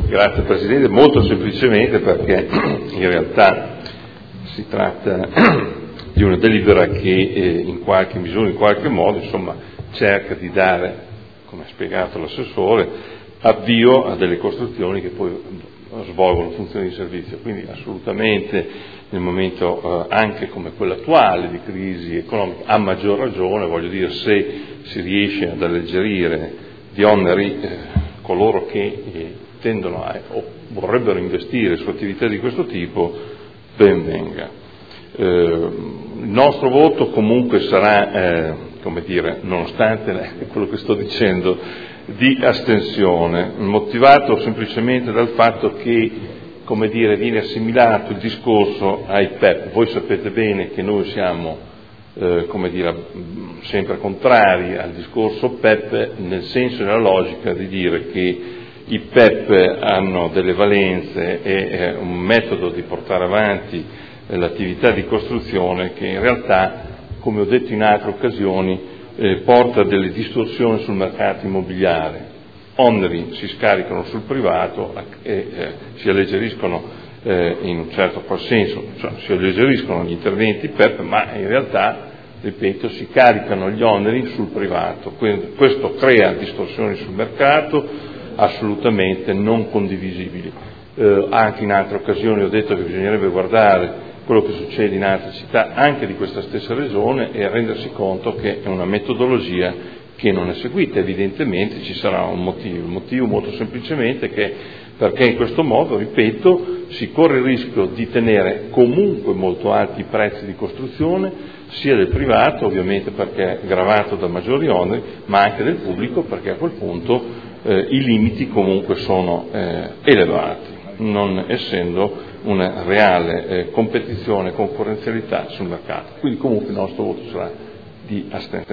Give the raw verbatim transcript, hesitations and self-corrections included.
Grazie Presidente, molto semplicemente perché in realtà si tratta di una delibera che eh, in qualche misura, in qualche modo, insomma, cerca di dare, come ha spiegato l'assessore, avvio a delle costruzioni che poi svolgono funzioni di servizio. Quindi assolutamente nel momento eh, anche come quello attuale di crisi economica, a maggior ragione, voglio dire, se si riesce ad alleggerire di oneri eh, coloro che eh, tendono a, o vorrebbero investire su attività di questo tipo, ben venga. Eh, il nostro voto comunque sarà, eh, come dire, nonostante quello che sto dicendo, di astensione, motivato semplicemente dal fatto che, come dire, viene assimilato il discorso ai P E P. Voi sapete bene che noi siamo, eh, come dire, sempre contrari al discorso P E P, nel senso e nella logica di dire che i P E P hanno delle valenze e eh, un metodo di portare avanti eh, l'attività di costruzione che in realtà, come ho detto in altre occasioni, eh, porta a delle distorsioni sul mercato immobiliare. Oneri si scaricano sul privato e eh, si alleggeriscono eh, in un certo qual senso, cioè si alleggeriscono gli interventi P E P, ma in realtà, ripeto, si caricano gli oneri sul privato. Quindi questo crea distorsioni sul mercato assolutamente non condivisibili. Eh, anche in altre occasioni ho detto che bisognerebbe guardare quello che succede in altre città, anche di questa stessa regione, e rendersi conto che è una metodologia che non è seguita. Evidentemente ci sarà un motivo, il motivo molto semplicemente che perché in questo modo, ripeto, si corre il rischio di tenere comunque molto alti i prezzi di costruzione, sia del privato, ovviamente perché è gravato da maggiori oneri, ma anche del pubblico, perché a quel punto eh, i limiti comunque sono eh, elevati, non essendo una reale eh, competizione e concorrenzialità sul mercato. Quindi comunque il nostro voto sarà di astensione.